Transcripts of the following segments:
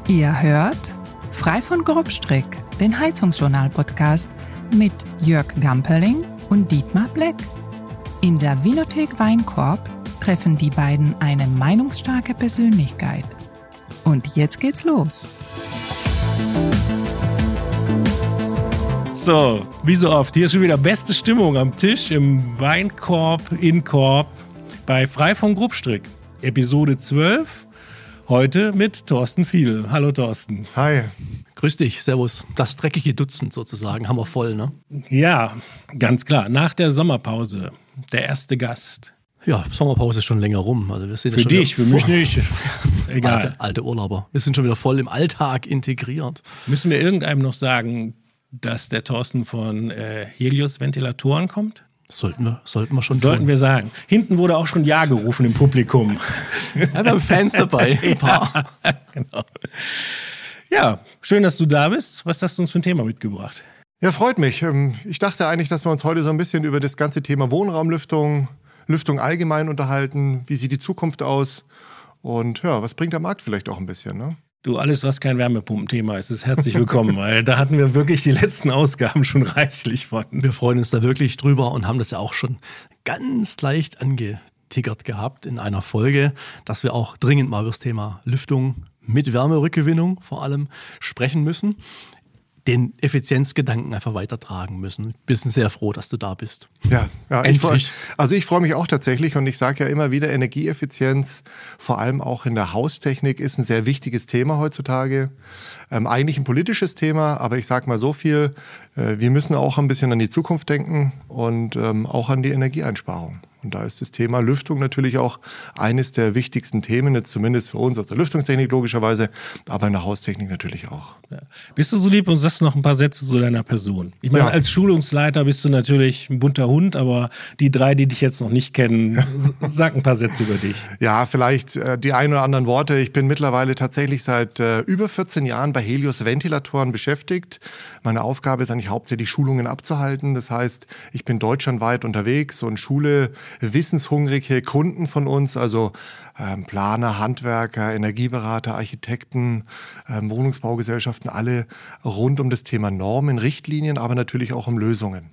Ihr hört Frei von Grobstrick, den Heizungsjournal-Podcast mit Jörg Gamperling und Dietmar Bleck. In der Winothek Weinkorb treffen die beiden eine meinungsstarke Persönlichkeit. Und jetzt geht's los. So, wie so oft, hier ist schon wieder beste Stimmung am Tisch im Weinkorb in Korb bei Frei von Grobstrick. Episode 12, heute mit Thorsten Fiedl. Hallo Thorsten. Hi. Grüß dich, servus. Das dreckige Dutzend sozusagen, haben wir voll, ne? Ja, ganz klar. Nach der Sommerpause, der erste Gast. Ja, Sommerpause ist schon länger rum. Also wir sind für schon dich, für mich nicht. Egal. Alte Urlauber. Wir sind schon wieder voll im Alltag integriert. Müssen wir irgendeinem noch sagen, dass der Thorsten von Helios Ventilatoren kommt? Sollten wir schon Sollten tun. wir sagen. Hinten wurde auch schon Ja gerufen im Publikum. Ja, wir haben Fans dabei, ein paar. Ja, genau. Ja, schön, dass du da bist. Was hast du uns für ein Thema mitgebracht? Ja, freut mich. Ich dachte eigentlich, dass wir uns heute so ein bisschen über das ganze Thema Wohnraumlüftung, Lüftung allgemein unterhalten. Wie sieht die Zukunft aus? Und ja, was bringt der Markt vielleicht auch ein bisschen, ne? Du, alles, was kein Wärmepumpenthema ist, ist herzlich willkommen, weil da hatten wir wirklich die letzten Ausgaben schon reichlich von. Wir freuen uns da wirklich drüber und haben das ja auch schon ganz leicht angetickert gehabt in einer Folge, dass wir auch dringend mal über das Thema Lüftung mit Wärmerückgewinnung vor allem sprechen müssen, den Effizienzgedanken einfach weitertragen müssen. Wir sind sehr froh, dass du da bist. Ja, endlich. Ich freue mich auch tatsächlich und ich sage ja immer wieder, Energieeffizienz, vor allem auch in der Haustechnik, ist ein sehr wichtiges Thema heutzutage. Eigentlich ein politisches Thema, aber ich sage mal so viel, wir müssen auch ein bisschen an die Zukunft denken und auch an die Energieeinsparung. Und da ist das Thema Lüftung natürlich auch eines der wichtigsten Themen, jetzt zumindest für uns aus der Lüftungstechnik logischerweise, aber in der Haustechnik natürlich auch. Ja. Bist du so lieb und sagst noch ein paar Sätze zu deiner Person? Ich meine, als Schulungsleiter bist du natürlich ein bunter Hund, aber die drei, die dich jetzt noch nicht kennen, sag ein paar Sätze über dich. Ja, vielleicht die ein oder anderen Worte. Ich bin mittlerweile tatsächlich seit über 14 Jahren bei Helios Ventilatoren beschäftigt. Meine Aufgabe ist eigentlich hauptsächlich Schulungen abzuhalten. Das heißt, ich bin deutschlandweit unterwegs und schule wissenshungrige Kunden von uns, also Planer, Handwerker, Energieberater, Architekten, Wohnungsbaugesellschaften, alle rund um das Thema Normen, Richtlinien, aber natürlich auch um Lösungen.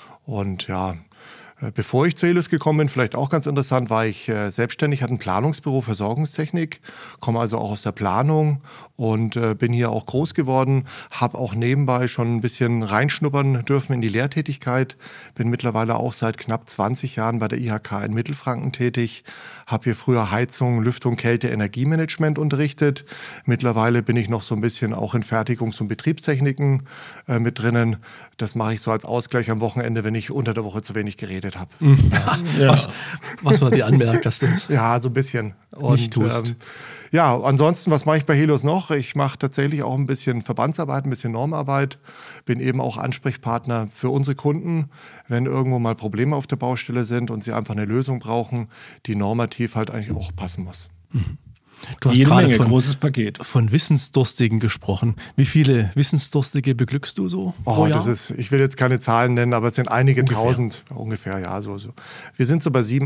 Und ja, bevor ich zu Helios gekommen bin, vielleicht auch ganz interessant, war ich selbstständig, hatte ein Planungsbüro Versorgungstechnik, komme also auch aus der Planung und bin hier auch groß geworden, habe auch nebenbei schon ein bisschen reinschnuppern dürfen in die Lehrtätigkeit, bin mittlerweile auch seit knapp 20 Jahren bei der IHK in Mittelfranken tätig, habe hier früher Heizung, Lüftung, Kälte, Energiemanagement unterrichtet. Mittlerweile bin ich noch so ein bisschen auch in Fertigungs- und Betriebstechniken mit drinnen. Das mache ich so als Ausgleich am Wochenende, wenn ich unter der Woche zu wenig geredet habe. Ja. Was man dir anmerkt, dass du das ja, so ein bisschen. nicht tust. Ja, ansonsten, was mache ich bei Helios noch? Ich mache tatsächlich auch ein bisschen Verbandsarbeit, ein bisschen Normarbeit. Bin eben auch Ansprechpartner für unsere Kunden, wenn irgendwo mal Probleme auf der Baustelle sind und sie einfach eine Lösung brauchen, die normativ halt eigentlich auch passen muss. Du hast Jede gerade Menge, großes Paket. von Wissensdurstigen gesprochen. Wie viele Wissensdurstige beglückst du so pro Jahr? Ich will jetzt keine Zahlen nennen, aber es sind einige tausend ungefähr, ja. So. Wir sind so bei 7.000,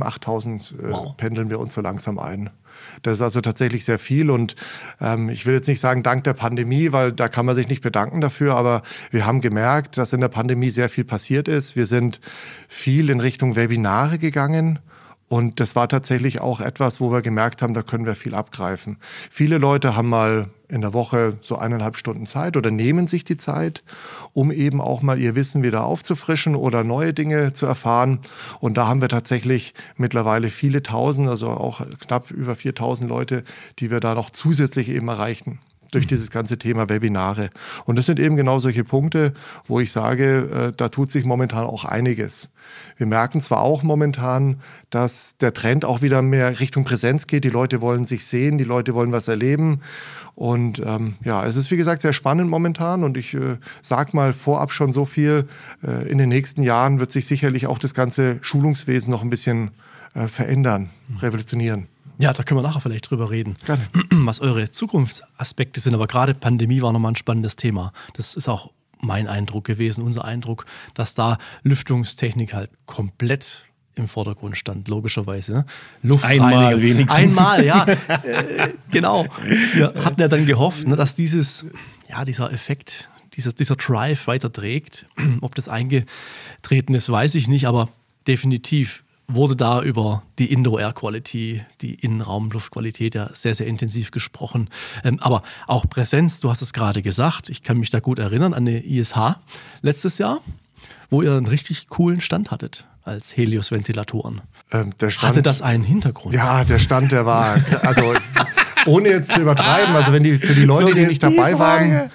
8.000 pendeln wir uns so langsam ein. Das ist also tatsächlich sehr viel und ich will jetzt nicht sagen dank der Pandemie, weil da kann man sich nicht bedanken dafür, aber wir haben gemerkt, dass in der Pandemie sehr viel passiert ist. Wir sind viel in Richtung Webinare gegangen. Und das war tatsächlich auch etwas, wo wir gemerkt haben, da können wir viel abgreifen. Viele Leute haben mal in der Woche so 1,5 Stunden Zeit oder nehmen sich die Zeit, um eben auch mal ihr Wissen wieder aufzufrischen oder neue Dinge zu erfahren. Und da haben wir tatsächlich mittlerweile viele Tausend, also auch knapp über 4.000 Leute, die wir da noch zusätzlich eben erreichen durch dieses ganze Thema Webinare. Und das sind eben genau solche Punkte, wo ich sage, da tut sich momentan auch einiges. Wir merken zwar auch momentan, dass der Trend auch wieder mehr Richtung Präsenz geht. Die Leute wollen sich sehen, die Leute wollen was erleben. Und es ist wie gesagt sehr spannend momentan. Und ich sage mal vorab schon so viel, in den nächsten Jahren wird sich sicherlich auch das ganze Schulungswesen noch ein bisschen verändern, revolutionieren. Ja, da können wir nachher vielleicht drüber reden, Gerne. Was eure Zukunftsaspekte sind. Aber gerade Pandemie war nochmal ein spannendes Thema. Das ist auch mein Eindruck gewesen, unser Eindruck, dass da Lüftungstechnik halt komplett im Vordergrund stand, logischerweise. Ne? Luftreinigung. Einmal wenigstens. Einmal, ja. Genau. Wir hatten ja dann gehofft, ne, dass dieser Effekt, dieser Drive weiterträgt. Ob das eingetreten ist, weiß ich nicht, aber definitiv wurde da über die Indoor Air Quality, die Innenraumluftqualität ja sehr, sehr intensiv gesprochen. Aber auch Präsenz, du hast es gerade gesagt, ich kann mich da gut erinnern an eine ISH letztes Jahr, wo ihr einen richtig coolen Stand hattet als Helios-Ventilatoren. Der Stand, hatte das einen Hintergrund? Ja, der Stand, der war, also ohne jetzt zu übertreiben, also für die Leute, die nicht dabei waren,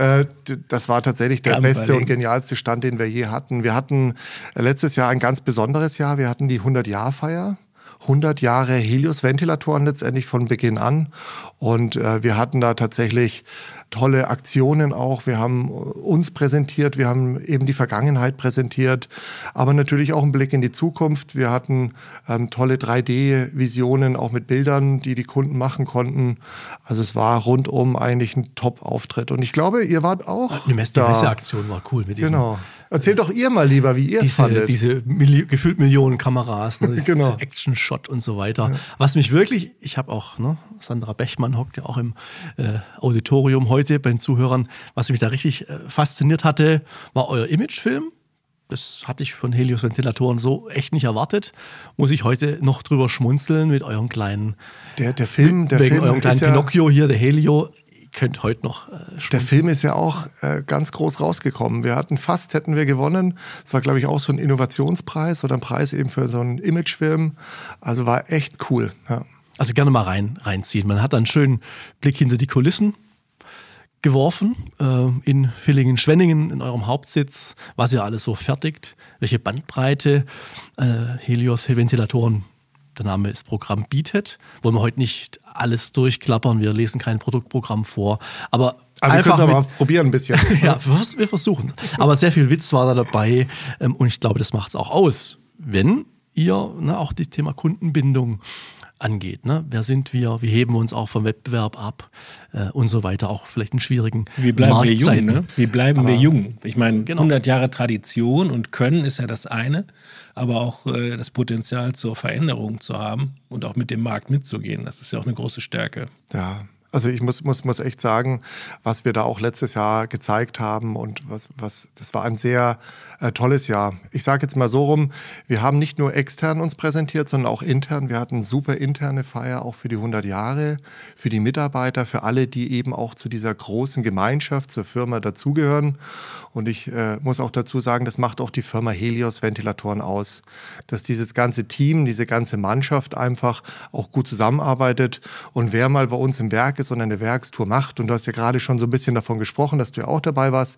das war tatsächlich der beste und genialste Stand, den wir je hatten. Wir hatten letztes Jahr ein ganz besonderes Jahr. Wir hatten die 100-Jahr-Feier. 100 Jahre Helios-Ventilatoren letztendlich von Beginn an. Und wir hatten da tatsächlich tolle Aktionen auch. Wir haben uns präsentiert, wir haben eben die Vergangenheit präsentiert, aber natürlich auch einen Blick in die Zukunft. Wir hatten tolle 3D-Visionen, auch mit Bildern, die Kunden machen konnten. Also es war rundum eigentlich ein Top-Auftritt. Und ich glaube, ihr wart auch die Messeaktion war cool mit diesem. Genau. Erzählt doch ihr mal lieber, wie ihr es fandet. Diese gefühlt Millionen Kameras, ne, genau. Diese Action-Shot und so weiter. Ja. Was mich wirklich, ich habe auch, Sandra Bechmann hockt ja auch im Auditorium heute bei den Zuhörern, was mich da richtig fasziniert hatte, war euer Imagefilm. Das hatte ich von Helios-Ventilatoren so echt nicht erwartet. Muss ich heute noch drüber schmunzeln mit eurem kleinen Film eurem kleinen Pinocchio hier, der Helio. Könnt heute noch Der Film ist ja auch ganz groß rausgekommen. Hätten wir gewonnen. Es war, glaube ich, auch so ein Innovationspreis oder ein Preis eben für so einen Imagefilm. Also war echt cool. Ja. Also gerne mal reinziehen. Man hat einen schönen Blick hinter die Kulissen geworfen, in Villingen-Schwenningen, in eurem Hauptsitz, was ihr alles so fertigt, welche Bandbreite Helios-Ventilatoren, der Name ist Programm, bietet. Wollen wir heute nicht alles durchklappern, wir lesen kein Produktprogramm vor, aber wir können es aber probieren ein bisschen. Ja, wir versuchen es. Aber sehr viel Witz war da dabei und ich glaube, das macht es auch aus, wenn ihr auch das Thema Kundenbindung angeht. Ne? Wer sind wir? Wie heben wir uns auch vom Wettbewerb ab und so weiter? Auch vielleicht in schwierigen Wie bleiben wir jung? Ne? Wie bleiben wir jung? Ich meine, genau. 100 Jahre Tradition und Können ist ja das eine, aber auch das Potenzial zur Veränderung zu haben und auch mit dem Markt mitzugehen, das ist ja auch eine große Stärke. Ja. Also ich muss echt sagen, was wir da auch letztes Jahr gezeigt haben und das war ein sehr tolles Jahr. Ich sage jetzt mal so rum, wir haben nicht nur extern uns präsentiert, sondern auch intern. Wir hatten super interne Feier auch für die 100 Jahre, für die Mitarbeiter, für alle, die eben auch zu dieser großen Gemeinschaft, zur Firma dazugehören. Und ich muss auch dazu sagen, das macht auch die Firma Helios Ventilatoren aus, dass dieses ganze Team, diese ganze Mannschaft einfach auch gut zusammenarbeitet. Und wer mal bei uns im Werk ist und eine Werkstour macht, und du hast ja gerade schon so ein bisschen davon gesprochen, dass du ja auch dabei warst,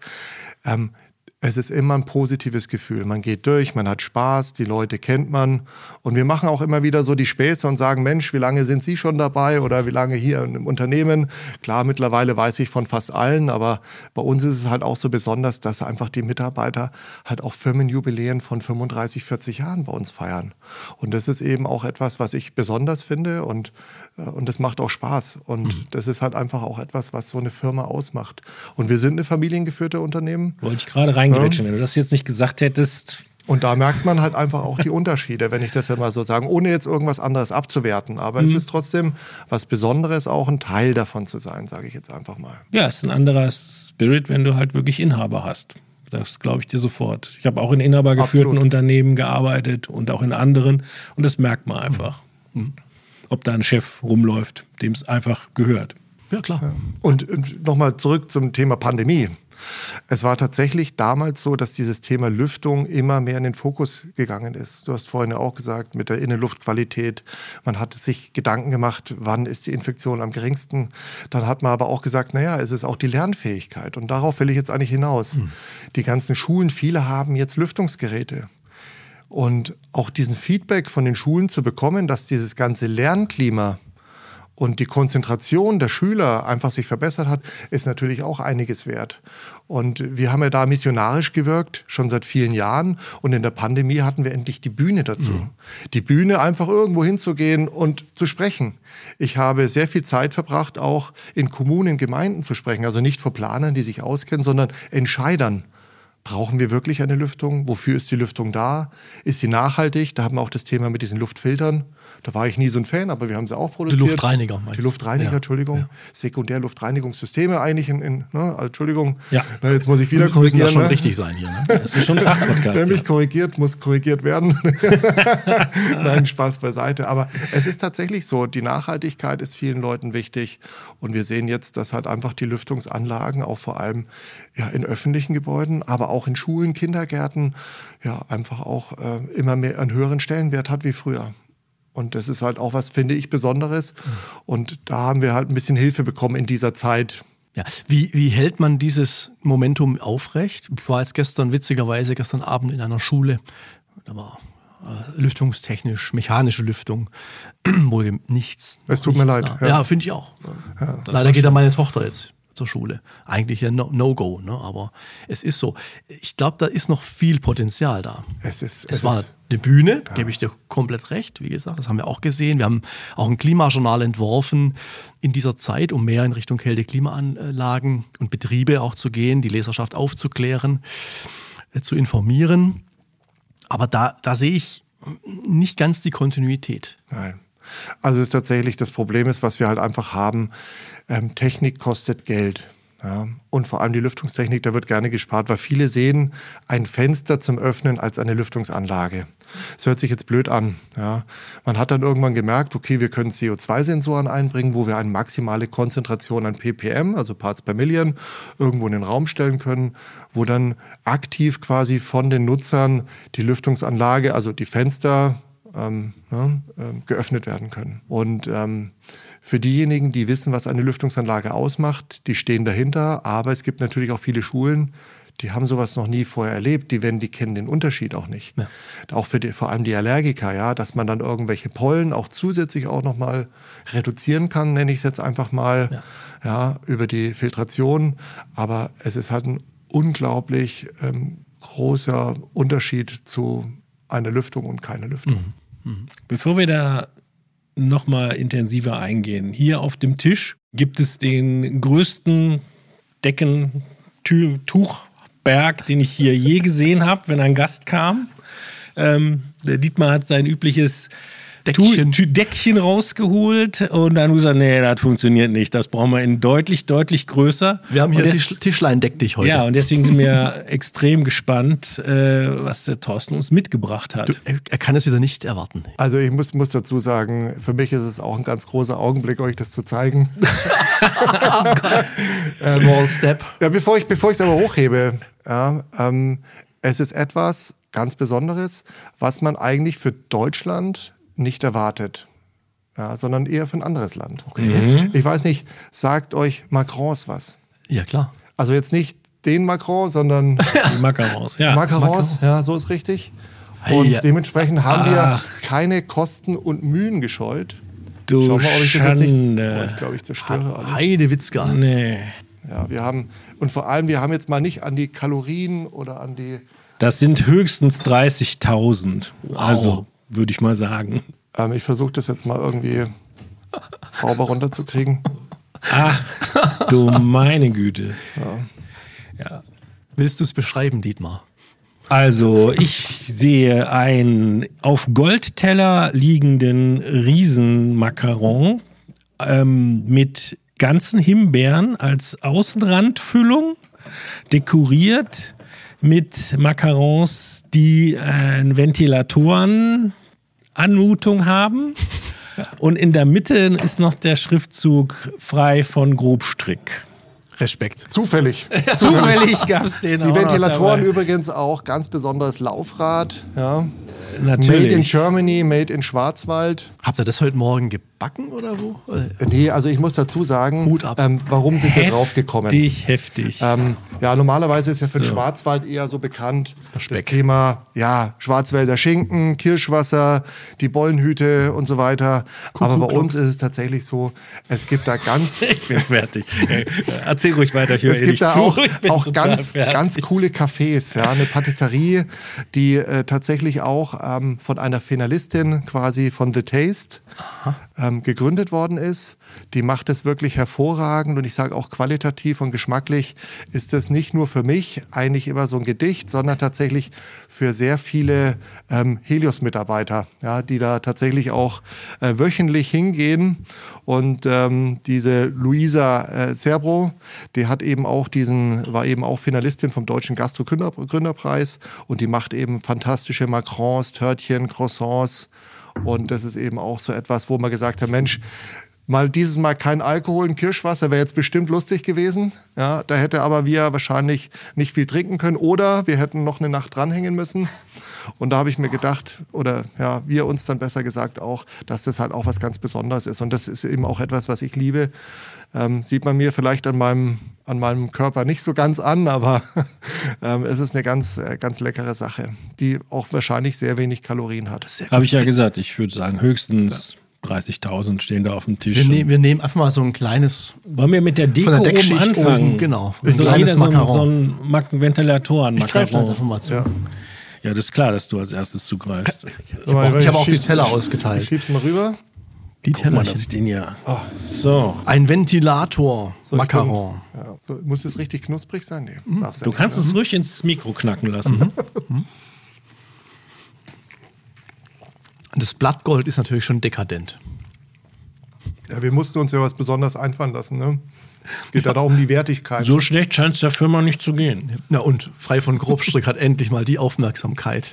es ist immer ein positives Gefühl. Man geht durch, man hat Spaß, die Leute kennt man. Und wir machen auch immer wieder so die Späße und sagen, Mensch, wie lange sind Sie schon dabei oder wie lange hier im Unternehmen? Klar, mittlerweile weiß ich von fast allen, aber bei uns ist es halt auch so besonders, dass einfach die Mitarbeiter halt auch Firmenjubiläen von 35, 40 Jahren bei uns feiern. Und das ist eben auch etwas, was ich besonders finde und das macht auch Spaß. Und das ist halt einfach auch etwas, was so eine Firma ausmacht. Und wir sind eine familiengeführte Unternehmen. Wollte ich gerade reingrätschen, wenn du das jetzt nicht gesagt hättest. Und da merkt man halt einfach auch die Unterschiede, wenn ich das ja mal so sagen, ohne jetzt irgendwas anderes abzuwerten. Aber es ist trotzdem was Besonderes, auch ein Teil davon zu sein, sage ich jetzt einfach mal. Ja, es ist ein anderer Spirit, wenn du halt wirklich Inhaber hast. Das glaube ich dir sofort. Ich habe auch in inhabergeführten Unternehmen gearbeitet und auch in anderen. Und das merkt man einfach. Ob da ein Chef rumläuft, dem es einfach gehört. Ja, klar. Ja. Und nochmal zurück zum Thema Pandemie. Es war tatsächlich damals so, dass dieses Thema Lüftung immer mehr in den Fokus gegangen ist. Du hast vorhin ja auch gesagt, mit der Innenluftqualität. Man hat sich Gedanken gemacht, wann ist die Infektion am geringsten. Dann hat man aber auch gesagt, naja, es ist auch die Lernfähigkeit. Und darauf will ich jetzt eigentlich hinaus. Die ganzen Schulen, viele haben jetzt Lüftungsgeräte. Und auch diesen Feedback von den Schulen zu bekommen, dass dieses ganze Lernklima und die Konzentration der Schüler einfach sich verbessert hat, ist natürlich auch einiges wert. Und wir haben ja da missionarisch gewirkt, schon seit vielen Jahren. Und in der Pandemie hatten wir endlich die Bühne dazu. Die Bühne, einfach irgendwo hinzugehen und zu sprechen. Ich habe sehr viel Zeit verbracht, auch in Kommunen, Gemeinden zu sprechen. Also nicht vor Planern, die sich auskennen, sondern Entscheidern. Brauchen wir wirklich eine Lüftung? Wofür ist die Lüftung da? Ist sie nachhaltig? Da haben wir auch das Thema mit diesen Luftfiltern. Da war ich nie so ein Fan, aber wir haben sie auch produziert. Die Luftreiniger meinst du? Die Luftreiniger, Entschuldigung. Ja. Sekundärluftreinigungssysteme eigentlich Entschuldigung. Ja. Na, jetzt muss ich wieder korrigieren. Müssen das schon richtig sein hier. Ne? Das ist schon ein Fachpodcast. Wer mich korrigiert, muss korrigiert werden. Nein, Spaß beiseite. Aber es ist tatsächlich so, die Nachhaltigkeit ist vielen Leuten wichtig. Und wir sehen jetzt, dass halt einfach die Lüftungsanlagen auch vor allem in öffentlichen Gebäuden, aber auch in Schulen, Kindergärten, einfach auch immer mehr einen höheren Stellenwert hat wie früher. Und das ist halt auch was, finde ich, Besonderes. Und da haben wir halt ein bisschen Hilfe bekommen in dieser Zeit. Ja. Wie hält man dieses Momentum aufrecht? Ich war jetzt witzigerweise gestern Abend in einer Schule. Da war lüftungstechnisch, mechanische Lüftung, wohl nichts. Es tut mir leid. Ja, finde ich auch. Ja, leider geht da meine Tochter jetzt zur Schule. Eigentlich ja No-Go, ne? Aber es ist so. Ich glaube, da ist noch viel Potenzial da. Es war eine Bühne, gebe ich dir komplett recht, wie gesagt, das haben wir auch gesehen. Wir haben auch ein Klimajournal entworfen in dieser Zeit, um mehr in Richtung Kälte-Klimaanlagen und Betriebe auch zu gehen, die Leserschaft aufzuklären, zu informieren. Aber da sehe ich nicht ganz die Kontinuität. Nein. Also es ist tatsächlich, das Problem ist, was wir halt einfach haben, Technik kostet Geld. Ja. Und vor allem die Lüftungstechnik, da wird gerne gespart, weil viele sehen ein Fenster zum Öffnen als eine Lüftungsanlage. Das hört sich jetzt blöd an. Ja. Man hat dann irgendwann gemerkt, okay, wir können CO2-Sensoren einbringen, wo wir eine maximale Konzentration an ppm, also Parts per Million, irgendwo in den Raum stellen können, wo dann aktiv quasi von den Nutzern die Lüftungsanlage, also die Fenster, geöffnet werden können. Und für diejenigen, die wissen, was eine Lüftungsanlage ausmacht, die stehen dahinter. Aber es gibt natürlich auch viele Schulen, die haben sowas noch nie vorher erlebt. Die kennen den Unterschied auch nicht. Ja. Auch vor allem die Allergiker, dass man dann irgendwelche Pollen auch zusätzlich auch nochmal reduzieren kann, nenne ich es jetzt einfach mal, über die Filtration. Aber es ist halt ein unglaublich großer Unterschied zu einer Lüftung und keine Lüftung. Bevor wir da nochmal intensiver eingehen, hier auf dem Tisch gibt es den größten Tuchberg, den ich hier je gesehen habe, wenn ein Gast kam. Der Dietmar hat sein übliches Deckchen rausgeholt und dann gesagt, nee, das funktioniert nicht. Das brauchen wir in deutlich, deutlich größer. Wir haben hier Tischlein deck dich heute. Ja, und deswegen sind wir extrem gespannt, was der Thorsten uns mitgebracht hat. Er kann es wieder nicht erwarten. Also ich muss dazu sagen, für mich ist es auch ein ganz großer Augenblick, euch das zu zeigen. Small step. Ja, bevor ich es aber hochhebe, es ist etwas ganz Besonderes, was man eigentlich für Deutschland nicht erwartet, sondern eher für ein anderes Land. Okay. Ich weiß nicht, sagt euch Macarons was? Ja, klar. Also jetzt nicht den Macron, sondern die Macarons. Ja. Macarons, so ist richtig. Und dementsprechend haben wir keine Kosten und Mühen gescheut. Du Schau mal, ob ich das jetzt nicht... Schande. ich glaube, ich zerstöre alles. Heidewitzka. Nee. Ja, wir haben jetzt mal nicht an die Kalorien oder an die... Das sind höchstens 30.000. Wow. Also, würde ich mal sagen. Ich versuche das jetzt mal irgendwie sauber runterzukriegen. Ach, du meine Güte. Ja. Willst du es beschreiben, Dietmar? Also, ich sehe einen auf Goldteller liegenden Riesenmacaron mit ganzen Himbeeren als Außenrandfüllung, dekoriert mit Macarons, die Ventilatoren-Anmutung haben. Und in der Mitte ist noch der Schriftzug frei von Grobstrick. Respekt. Zufällig. Zufällig gab es den Die auch Ventilatoren noch übrigens auch, ganz besonderes Laufrad. Ja. Natürlich. Made in Germany, made in Schwarzwald. Habt ihr das heute Morgen gebacken oder wo? Nee, also ich muss dazu sagen, Hut ab. Warum sind wir drauf gekommen? Heftig. Normalerweise ist ja für den Schwarzwald eher so bekannt das Thema Schwarzwälder Schinken, Kirschwasser, die Bollenhüte und so weiter. Aber bei uns ist es tatsächlich so, es gibt da ganz... Ich bin fertig. Erzähl ruhig weiter. Es gibt da auch ganz coole Cafés. Ja, eine Patisserie, die tatsächlich auch von einer Finalistin quasi von The Taste gegründet worden ist. Die macht es wirklich hervorragend und ich sage auch qualitativ und geschmacklich ist es nicht nur für mich eigentlich immer so ein Gedicht, sondern tatsächlich für sehr viele Helios-Mitarbeiter, ja, die da tatsächlich auch wöchentlich hingehen. Und diese Luisa Zerbro, die hat eben auch war eben auch Finalistin vom Deutschen Gastro-Gründerpreis und die macht eben fantastische Macarons, Törtchen, Croissants. Und das ist eben auch so etwas, wo man gesagt hat, Mensch, dieses Mal kein Alkohol, ein Kirschwasser wäre jetzt bestimmt lustig gewesen. Ja, da hätte aber wir wahrscheinlich nicht viel trinken können oder wir hätten noch eine Nacht dranhängen müssen. Und da habe ich mir gedacht, oder ja, wir uns dann besser gesagt auch, dass das halt auch was ganz Besonderes ist. Und das ist eben auch etwas, was ich liebe. Sieht man mir vielleicht an meinem Körper nicht so ganz an, aber es ist eine ganz, ganz leckere Sache, die auch wahrscheinlich sehr wenig Kalorien hat. Habe ich ja gesagt, ich würde sagen, höchstens 30.000 stehen da auf dem Tisch. Wir nehmen einfach mal so ein kleines... Wollen wir mit der Deko von der Deckschicht oben anfangen? Oben, genau. Ein kleines Macaron. So ein Ventilatoren-Macaron. Ja, das ist klar, dass du als erstes zugreifst. Ich habe auch die Teller ausgeteilt. Ich schieb's mal rüber. Die Teller, dass ich den hier... Oh, so. Ein Ventilator-Macaron. Ja, so, muss es richtig knusprig sein? Nee, darf's ja Du nicht, kannst ne? es ruhig ins Mikro knacken lassen. Das Blattgold ist natürlich schon dekadent. Ja, wir mussten uns ja was Besonderes einfallen lassen, ne? Es geht ja da um die Wertigkeit. So schlecht scheint es der Firma nicht zu gehen. Ja, und Frei von Grobstrick hat endlich mal die Aufmerksamkeit,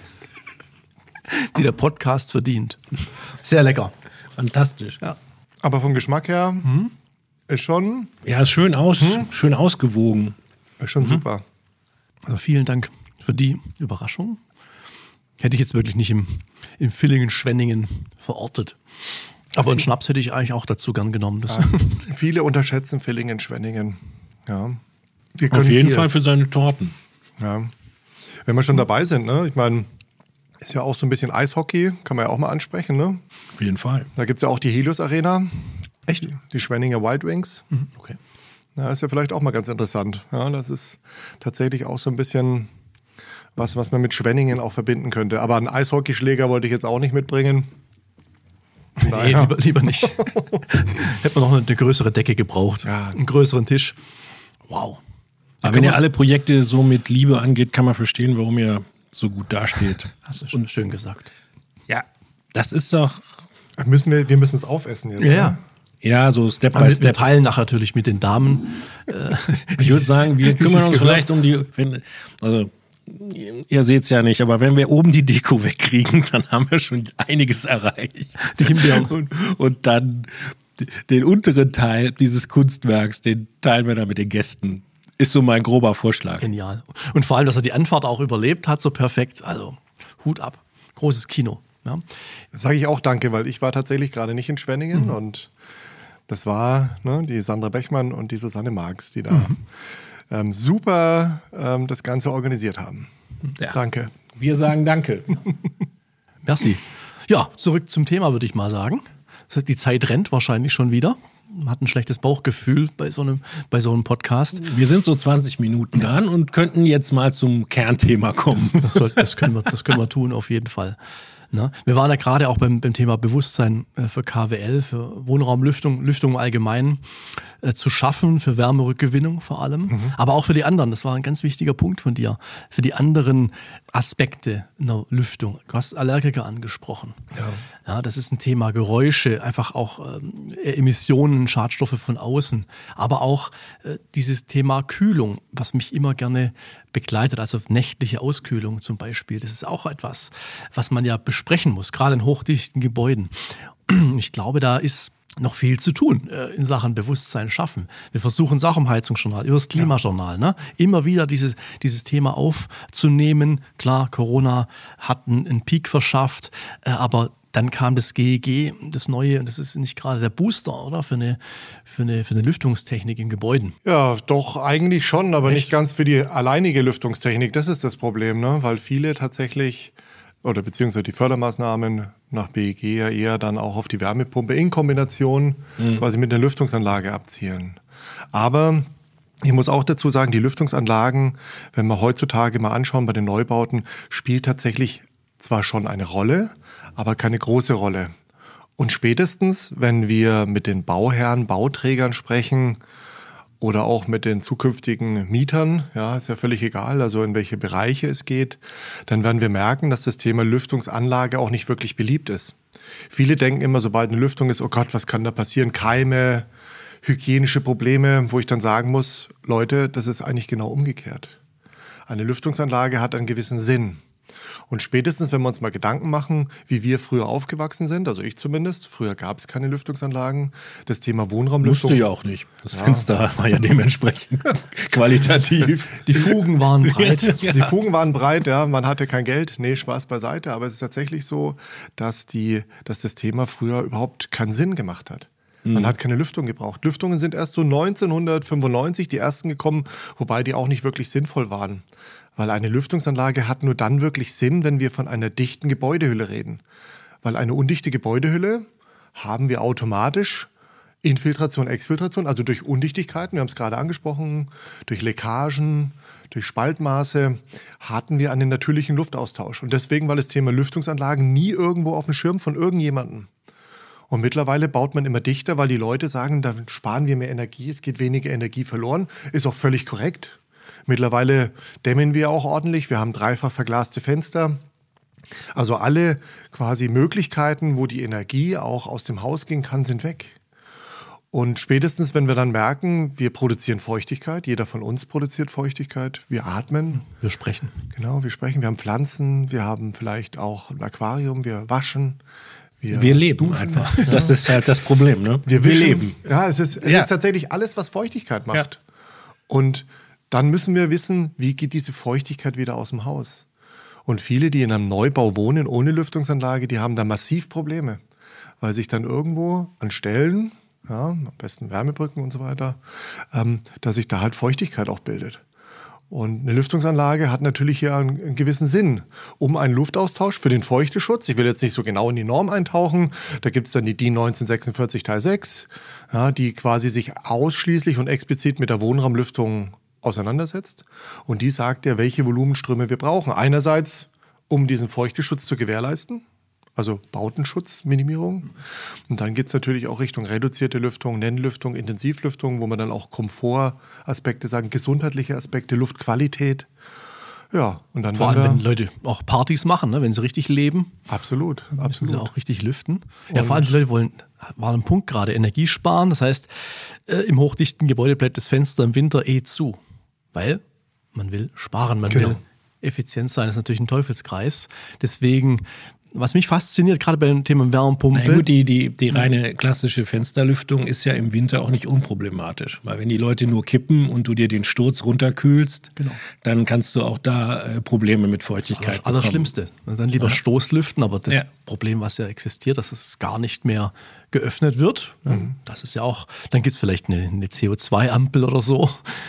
die der Podcast verdient. Sehr lecker. Fantastisch. Ja. Aber vom Geschmack her ist schon... Ja, ist schön ausgewogen. Ist schon super. Also vielen Dank für die Überraschung. Hätte ich jetzt wirklich nicht im Villingen-Schwenningen verortet. Aber einen Schnaps hätte ich eigentlich auch dazu gern genommen. Das Viele unterschätzen Villingen-Schwenningen. Ja. Auf jeden Fall für seine Torten. Ja. Wenn wir schon dabei sind, ne? Ich meine, ist ja auch so ein bisschen Eishockey, kann man ja auch mal ansprechen, ne? Auf jeden Fall. Da gibt es ja auch die Helios Arena. Echt? Die Schwenninger Wild Wings. Okay. Ja, ist ja vielleicht auch mal ganz interessant. Ja, das ist tatsächlich auch so ein bisschen was man mit Schwenningen auch verbinden könnte. Aber einen Eishockeyschläger wollte ich jetzt auch nicht mitbringen. Nee, lieber nicht. Hätte man noch eine größere Decke gebraucht. Ja. Einen größeren Tisch. Wow. Aber wenn ihr alle Projekte so mit Liebe angeht, kann man verstehen, warum ihr so gut dasteht. Hast du schon schön gesagt. Ja, das ist doch... Wir müssen es aufessen jetzt. Ja. Ja, so Step by Wir Step. teilen nachher natürlich mit den Damen. Ich würde sagen, wir kümmern uns vielleicht um die... Also, ihr seht es ja nicht, aber wenn wir oben die Deko wegkriegen, dann haben wir schon einiges erreicht. Die Himbeeren. Und dann den unteren Teil dieses Kunstwerks, den teilen wir dann mit den Gästen. Ist so mein grober Vorschlag. Genial. Und vor allem, dass er die Anfahrt auch überlebt hat, so perfekt. Also Hut ab. Großes Kino. Ja. Das sage ich auch danke, weil ich war tatsächlich gerade nicht in Schwenningen und das war die Sandra Bechmann und die Susanne Marx, die da super das Ganze organisiert haben. Ja. Danke. Wir sagen danke. Merci. Ja, zurück zum Thema, würde ich mal sagen. Die Zeit rennt wahrscheinlich schon wieder. Man hat ein schlechtes Bauchgefühl bei so einem Podcast. Wir sind so 20 Minuten dran und könnten jetzt mal zum Kernthema kommen. Das können wir tun, auf jeden Fall. Na, wir waren ja gerade auch beim Thema Bewusstsein für KWL, für Wohnraumlüftung, Lüftung im Allgemeinen zu schaffen, für Wärmerückgewinnung vor allem, aber auch für die anderen. Das war ein ganz wichtiger Punkt von dir. Für die anderen Aspekte einer Lüftung. Du hast Allergiker angesprochen. Ja, das ist ein Thema Geräusche, einfach auch Emissionen, Schadstoffe von außen, aber auch dieses Thema Kühlung, was mich immer gerne begleitet, also nächtliche Auskühlung zum Beispiel. Das ist auch etwas, was man ja besprechen muss, gerade in hochdichten Gebäuden. Ich glaube, da ist noch viel zu tun in Sachen Bewusstsein schaffen. Wir versuchen es auch im Heizungsjournal, über das Klimajournal, ne? Immer wieder dieses Thema aufzunehmen. Klar, Corona hat einen Peak verschafft, aber dann kam das GEG, das Neue, und das ist nicht gerade der Booster, oder? Für eine Lüftungstechnik in Gebäuden. Ja, doch, eigentlich schon, aber nicht ganz für die alleinige Lüftungstechnik. Das ist das Problem, ne? Weil viele tatsächlich, oder beziehungsweise die Fördermaßnahmen nach BEG ja eher dann auch auf die Wärmepumpe in Kombination quasi mit einer Lüftungsanlage abzielen. Aber ich muss auch dazu sagen, die Lüftungsanlagen, wenn wir heutzutage mal anschauen bei den Neubauten, spielt tatsächlich zwar schon eine Rolle, aber keine große Rolle. Und spätestens, wenn wir mit den Bauherren, Bauträgern sprechen oder auch mit den zukünftigen Mietern, ja, ist ja völlig egal, also in welche Bereiche es geht, dann werden wir merken, dass das Thema Lüftungsanlage auch nicht wirklich beliebt ist. Viele denken immer, sobald eine Lüftung ist, oh Gott, was kann da passieren? Keime, hygienische Probleme, wo ich dann sagen muss, Leute, das ist eigentlich genau umgekehrt. Eine Lüftungsanlage hat einen gewissen Sinn. Und spätestens, wenn wir uns mal Gedanken machen, wie wir früher aufgewachsen sind, also ich zumindest, früher gab es keine Lüftungsanlagen, das Thema Wohnraumlüftung. Musste ja auch nicht. Das Fenster war ja dementsprechend qualitativ. Die Fugen waren breit. Die Fugen waren breit, ja, man hatte kein Geld. Nee, Spaß beiseite, aber es ist tatsächlich so, dass das Thema früher überhaupt keinen Sinn gemacht hat. Man hat keine Lüftung gebraucht. Lüftungen sind erst so 1995 die ersten gekommen, wobei die auch nicht wirklich sinnvoll waren. Weil eine Lüftungsanlage hat nur dann wirklich Sinn, wenn wir von einer dichten Gebäudehülle reden. Weil eine undichte Gebäudehülle haben wir automatisch Infiltration, Exfiltration, also durch Undichtigkeiten, wir haben es gerade angesprochen, durch Leckagen, durch Spaltmaße, hatten wir einen natürlichen Luftaustausch. Und deswegen war das Thema Lüftungsanlagen nie irgendwo auf dem Schirm von irgendjemandem. Und mittlerweile baut man immer dichter, weil die Leute sagen, da sparen wir mehr Energie, es geht weniger Energie verloren. Ist auch völlig korrekt. Mittlerweile dämmen wir auch ordentlich. Wir haben dreifach verglaste Fenster. Also alle quasi Möglichkeiten, wo die Energie auch aus dem Haus gehen kann, sind weg. Und spätestens, wenn wir dann merken, wir produzieren Feuchtigkeit, jeder von uns produziert Feuchtigkeit, wir atmen. Wir sprechen. Genau, wir sprechen, wir haben Pflanzen, wir haben vielleicht auch ein Aquarium, wir waschen. Wir leben einfach. Ja. Das ist halt das Problem, ne? Wir leben. Ja, es ist tatsächlich alles, was Feuchtigkeit macht. Ja. Und dann müssen wir wissen, wie geht diese Feuchtigkeit wieder aus dem Haus. Und viele, die in einem Neubau wohnen ohne Lüftungsanlage, die haben da massiv Probleme, weil sich dann irgendwo an Stellen, ja, am besten Wärmebrücken und so weiter, dass sich da halt Feuchtigkeit auch bildet. Und eine Lüftungsanlage hat natürlich hier einen gewissen Sinn, um einen Luftaustausch für den Feuchteschutz. Ich will jetzt nicht so genau in die Norm eintauchen. Da gibt es dann die DIN 1946 Teil 6, ja, die quasi sich ausschließlich und explizit mit der Wohnraumlüftung auseinandersetzt. Und die sagt ja, welche Volumenströme wir brauchen. Einerseits, um diesen Feuchteschutz zu gewährleisten, also Bautenschutzminimierung. Und dann geht es natürlich auch Richtung reduzierte Lüftung, Nennlüftung, Intensivlüftung, wo man dann auch Komfortaspekte sagen, gesundheitliche Aspekte, Luftqualität. Ja, und dann vor allem, wenn Leute auch Partys machen, ne? Wenn sie richtig leben. Absolut. Müssen sie auch richtig lüften. Ja, vor allem die Leute war ein Punkt gerade, Energie sparen. Das heißt, im hochdichten Gebäude bleibt das Fenster im Winter zu. Weil man will sparen, man will effizient sein. Das ist natürlich ein Teufelskreis. Deswegen, was mich fasziniert, gerade beim Thema Wärmepumpe. Na gut, die reine klassische Fensterlüftung ist ja im Winter auch nicht unproblematisch. Weil wenn die Leute nur kippen und du dir den Sturz runterkühlst, dann kannst du auch da Probleme mit Feuchtigkeit bekommen. Allerschlimmste. Dann lieber Stoßlüften, aber das Problem, was ja existiert, dass es gar nicht mehr geöffnet wird. Das ist ja auch, dann gibt es vielleicht eine CO2-Ampel oder so.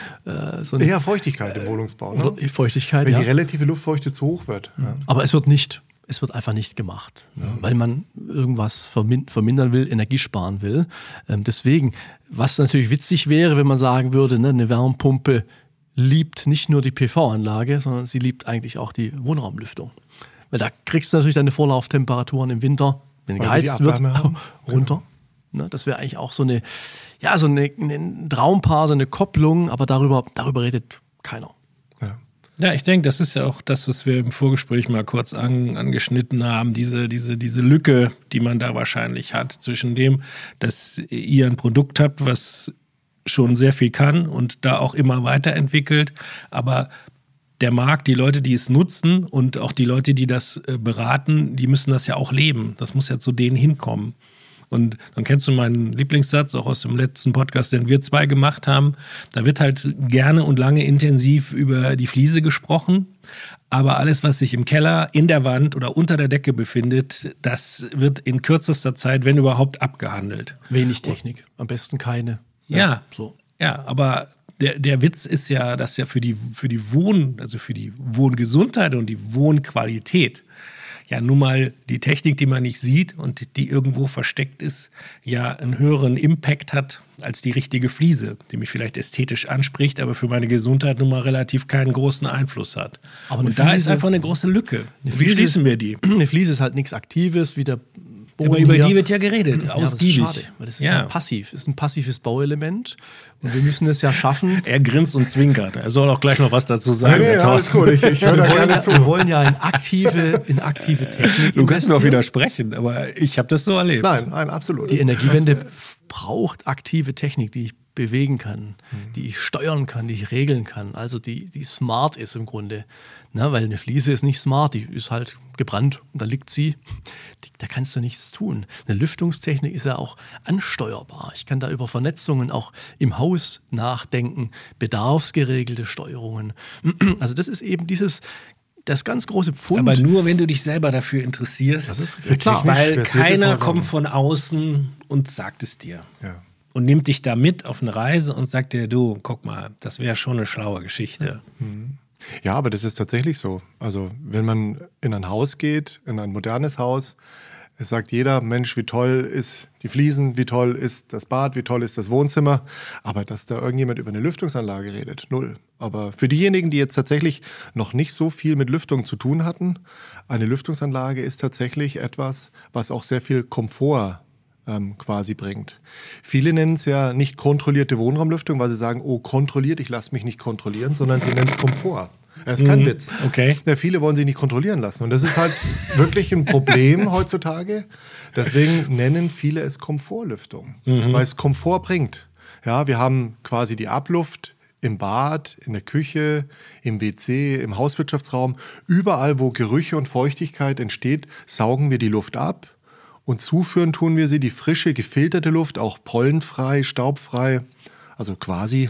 Eher Feuchtigkeit im Wohnungsbau. Ne? Feuchtigkeit, wenn die relative Luftfeuchte zu hoch wird. Ja. Aber es wird einfach nicht gemacht, weil man irgendwas vermindern will, Energie sparen will. Deswegen, was natürlich witzig wäre, wenn man sagen würde, ne, eine Wärmepumpe liebt nicht nur die PV-Anlage, sondern sie liebt eigentlich auch die Wohnraumlüftung. Weil da kriegst du natürlich deine Vorlauftemperaturen im Winter, wenn geheizt wird, runter. Ne, das wäre eigentlich auch so ein Traumpaar, so eine Kopplung, aber darüber redet keiner. Ja, ich denke, das ist ja auch das, was wir im Vorgespräch mal kurz angeschnitten haben, diese Lücke, die man da wahrscheinlich hat zwischen dem, dass ihr ein Produkt habt, was schon sehr viel kann und da auch immer weiterentwickelt, aber der Markt, die Leute, die es nutzen und auch die Leute, die das beraten, die müssen das ja auch leben. Das muss ja zu denen hinkommen. Und dann kennst du meinen Lieblingssatz, auch aus dem letzten Podcast, den wir zwei gemacht haben. Da wird halt gerne und lange intensiv über die Fliese gesprochen. Aber alles, was sich im Keller, in der Wand oder unter der Decke befindet, das wird in kürzester Zeit, wenn überhaupt, abgehandelt. Wenig Technik, am besten keine. Ja, aber der Witz ist ja, dass ja für die Wohngesundheit und die Wohnqualität ja nun mal die Technik, die man nicht sieht und die irgendwo versteckt ist, ja einen höheren Impact hat als die richtige Fliese, die mich vielleicht ästhetisch anspricht, aber für meine Gesundheit nun mal relativ keinen großen Einfluss hat. Aber und da ist einfach eine große Lücke. Wie schließen wir die? Eine Fliese ist halt nichts Aktives, wie der Boden Aber über hier. die wird ja geredet, ausgiebig. Das ist schade, weil das ist ja passiv. Das ist ein passives Bauelement und wir müssen es ja schaffen. Er grinst und zwinkert. Er soll auch gleich noch was dazu sagen. Nee, alles gut. Ich höre da gerne zu. Wir wollen ja in aktive Technik. Du kannst mir auch investieren. widersprechen, aber ich habe das so erlebt. Nein, absolut. Die Energiewende braucht aktive Technik, die ich bewegen kann, die ich steuern kann, die ich regeln kann, also die smart ist im Grunde. Na, weil eine Fliese ist nicht smart, die ist halt gebrannt und da liegt sie. Da kannst du nichts tun. Eine Lüftungstechnik ist ja auch ansteuerbar. Ich kann da über Vernetzungen auch im Haus nachdenken, bedarfsgeregelte Steuerungen. Also das ist eben das ganz große Pfund. Aber nur, wenn du dich selber dafür interessierst. Das ist klar. Weil versierte keiner Person. kommt von außen und sagt es dir. Ja. Und nimmt dich da mit auf eine Reise und sagt dir, du, guck mal, das wäre schon eine schlaue Geschichte. Ja, aber das ist tatsächlich so. Also wenn man in ein Haus geht, in ein modernes Haus, es sagt jeder, Mensch, wie toll ist die Fliesen, wie toll ist das Bad, wie toll ist das Wohnzimmer. Aber dass da irgendjemand über eine Lüftungsanlage redet, null. Aber für diejenigen, die jetzt tatsächlich noch nicht so viel mit Lüftung zu tun hatten, eine Lüftungsanlage ist tatsächlich etwas, was auch sehr viel Komfort quasi bringt. Viele nennen es ja nicht kontrollierte Wohnraumlüftung, weil sie sagen, oh, kontrolliert, ich lasse mich nicht kontrollieren, sondern sie nennen es Komfort. Das ist kein Witz. Okay. Ja, viele wollen sich nicht kontrollieren lassen. Und das ist halt wirklich ein Problem heutzutage. Deswegen nennen viele es Komfortlüftung, weil es Komfort bringt. Ja, wir haben quasi die Abluft im Bad, in der Küche, im WC, im Hauswirtschaftsraum. Überall, wo Gerüche und Feuchtigkeit entsteht, saugen wir die Luft ab. Und zuführen tun wir sie, die frische, gefilterte Luft, auch pollenfrei, staubfrei, also quasi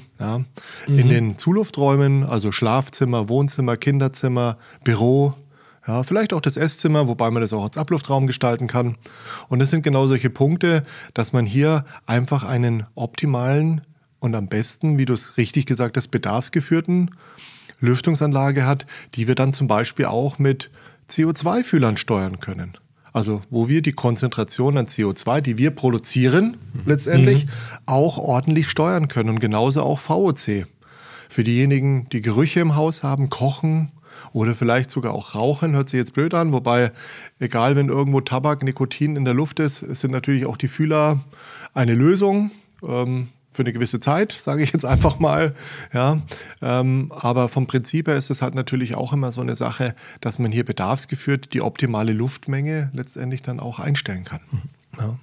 in den Zulufträumen, also Schlafzimmer, Wohnzimmer, Kinderzimmer, Büro, ja, vielleicht auch das Esszimmer, wobei man das auch als Abluftraum gestalten kann. Und das sind genau solche Punkte, dass man hier einfach einen optimalen und am besten, wie du es richtig gesagt hast, bedarfsgeführten Lüftungsanlage hat, die wir dann zum Beispiel auch mit CO2-Fühlern steuern können. Also wo wir die Konzentration an CO2, die wir produzieren, letztendlich auch ordentlich steuern können. Und genauso auch VOC. Für diejenigen, die Gerüche im Haus haben, kochen oder vielleicht sogar auch rauchen, hört sich jetzt blöd an. Wobei, egal wenn irgendwo Tabak, Nikotin in der Luft ist, sind natürlich auch die Fühler eine Lösung. Für eine gewisse Zeit, sage ich jetzt einfach mal. Ja, aber vom Prinzip her ist es halt natürlich auch immer so eine Sache, dass man hier bedarfsgeführt die optimale Luftmenge letztendlich dann auch einstellen kann. Ja.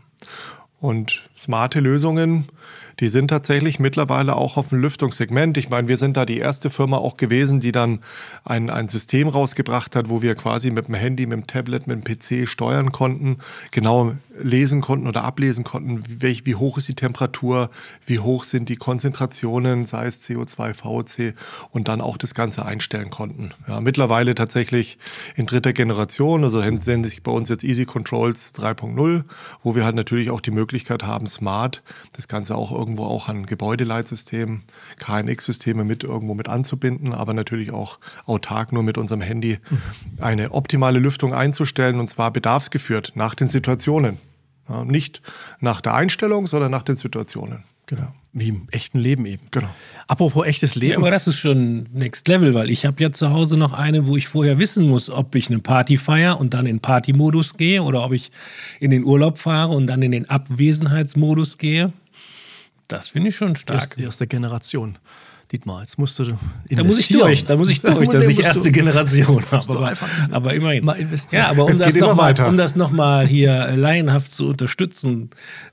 Und smarte Lösungen, die sind tatsächlich mittlerweile auch auf dem Lüftungssegment. Ich meine, wir sind da die erste Firma auch gewesen, die dann ein System rausgebracht hat, wo wir quasi mit dem Handy, mit dem Tablet, mit dem PC steuern konnten, genau lesen konnten oder ablesen konnten, wie hoch ist die Temperatur, wie hoch sind die Konzentrationen, sei es CO2, VOC, und dann auch das Ganze einstellen konnten. Ja, mittlerweile tatsächlich in 3. Generation, also nennen sich bei uns jetzt Easy Controls 3.0, wo wir halt natürlich auch die Möglichkeit haben, smart das Ganze auch irgendwo auch an Gebäudeleitsystemen, KNX-Systeme irgendwo mit anzubinden, aber natürlich auch autark nur mit unserem Handy eine optimale Lüftung einzustellen, und zwar bedarfsgeführt nach den Situationen. Ja, nicht nach der Einstellung, sondern nach den Situationen. Genau. Wie im echten Leben eben. Genau. Apropos echtes Leben. Ja, aber das ist schon Next Level, weil ich habe ja zu Hause noch eine, wo ich vorher wissen muss, ob ich eine Party feiere und dann in Partymodus gehe oder ob ich in den Urlaub fahre und dann in den Abwesenheitsmodus gehe. Das finde ich schon stark. Erste Generation. Dietmar, jetzt musst du Da muss ich durch, dass ich erste Generation habe. Aber immerhin. Mal investieren. Ja, aber um das nochmal hier laienhaft zu unterstützen,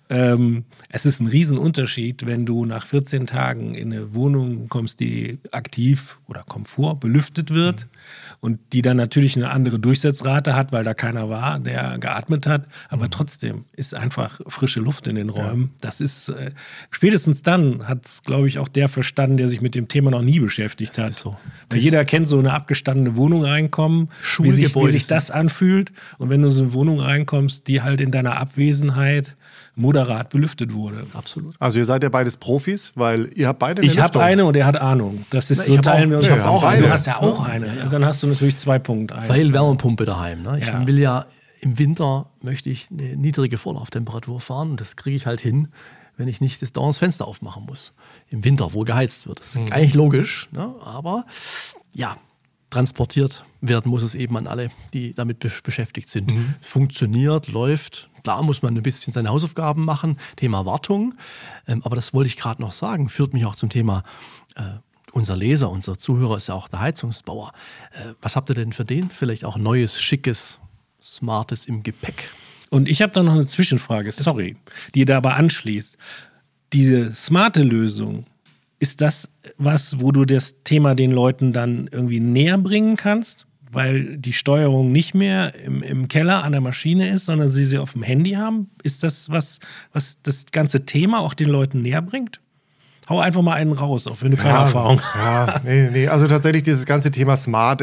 es ist ein Riesenunterschied, wenn du nach 14 Tagen in eine Wohnung kommst, die aktiv oder Komfort belüftet wird und die dann natürlich eine andere Durchsatzrate hat, weil da keiner war, der geatmet hat. Aber trotzdem ist einfach frische Luft in den Räumen. Ja. Das ist, spätestens dann hat es, glaube ich, auch der verstanden, der sich mit dem Thema noch nie beschäftigt hat. So. Weil jeder kennt so eine abgestandene Wohnung reinkommen, wie sich das anfühlt. Und wenn du in so eine Wohnung reinkommst, die halt in deiner Abwesenheit moderat belüftet wurde. Absolut. Also ihr seid ja beides Profis, weil ihr habt beide eine Ich habe eine und er hat Ahnung. Das ist so, teilen wir uns das auch eine. Du hast ja auch eine. Ja. Dann hast du natürlich 2.1. Weil Wärmepumpe daheim. Ne? Ich will ja im Winter möchte ich eine niedrige Vorlauftemperatur fahren, und das kriege ich halt hin, wenn ich nicht das dauernd das Fenster aufmachen muss. Im Winter, wo geheizt wird. Das ist eigentlich logisch, ne? Aber ja, transportiert werden muss es eben an alle, die damit beschäftigt sind. Funktioniert, läuft. Klar muss man ein bisschen seine Hausaufgaben machen, Thema Wartung. Aber das wollte ich gerade noch sagen, führt mich auch zum Thema, unser Leser, unser Zuhörer ist ja auch der Heizungsbauer. Was habt ihr denn für den vielleicht auch Neues, Schickes, Smartes im Gepäck? Und ich habe da noch eine Zwischenfrage, sorry, die da aber anschließt. Diese smarte Lösung, ist das was, wo du das Thema den Leuten dann irgendwie näher bringen kannst? Weil die Steuerung nicht mehr im Keller an der Maschine ist, sondern sie auf dem Handy haben? Ist das was das ganze Thema auch den Leuten näher bringt? Hau einfach mal einen raus, auch wenn du keine Erfahrung hast. Nee. Also tatsächlich dieses ganze Thema Smart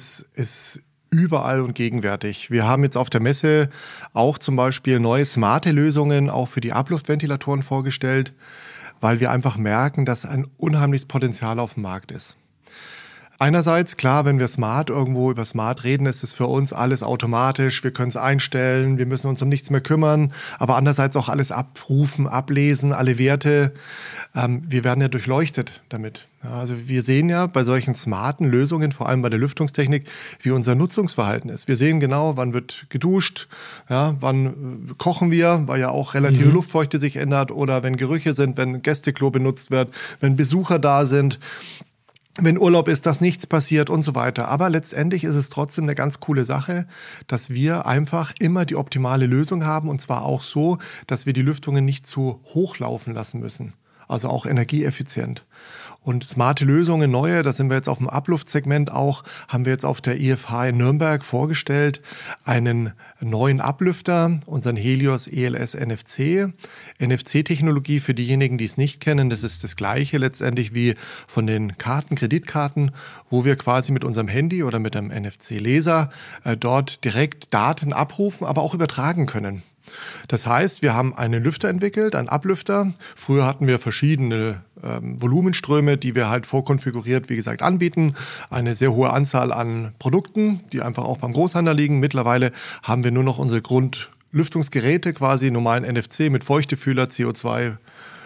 ist überall und gegenwärtig. Wir haben jetzt auf der Messe auch zum Beispiel neue smarte Lösungen auch für die Abluftventilatoren vorgestellt, weil wir einfach merken, dass ein unheimliches Potenzial auf dem Markt ist. Einerseits, klar, wenn wir irgendwo über Smart reden, ist es für uns alles automatisch, wir können es einstellen, wir müssen uns um nichts mehr kümmern, aber andererseits auch alles abrufen, ablesen, alle Werte. Wir werden ja durchleuchtet damit. Ja, also wir sehen ja bei solchen smarten Lösungen, vor allem bei der Lüftungstechnik, wie unser Nutzungsverhalten ist. Wir sehen genau, wann wird geduscht, ja, wann kochen wir, weil ja auch relative Luftfeuchte sich ändert, oder wenn Gerüche sind, wenn Gästeklo benutzt wird, wenn Besucher da sind, wenn Urlaub ist, dass nichts passiert und so weiter. Aber letztendlich ist es trotzdem eine ganz coole Sache, dass wir einfach immer die optimale Lösung haben, und zwar auch so, dass wir die Lüftungen nicht zu hoch laufen lassen müssen. Also auch energieeffizient. Und smarte Lösungen, neue, da sind wir jetzt auf dem Abluftsegment auch, haben wir jetzt auf der IFH in Nürnberg vorgestellt, einen neuen Ablüfter, unseren Helios ELS NFC. NFC-Technologie für diejenigen, die es nicht kennen, das ist das Gleiche letztendlich wie von den Kreditkarten, wo wir quasi mit unserem Handy oder mit einem NFC-Leser dort direkt Daten abrufen, aber auch übertragen können. Das heißt, wir haben einen Lüfter entwickelt, einen Ablüfter. Früher hatten wir verschiedene Volumenströme, die wir halt vorkonfiguriert, wie gesagt, anbieten. Eine sehr hohe Anzahl an Produkten, die einfach auch beim Großhandel liegen. Mittlerweile haben wir nur noch unsere Grundlüftungsgeräte, quasi normalen NFC mit Feuchtefühler, CO2,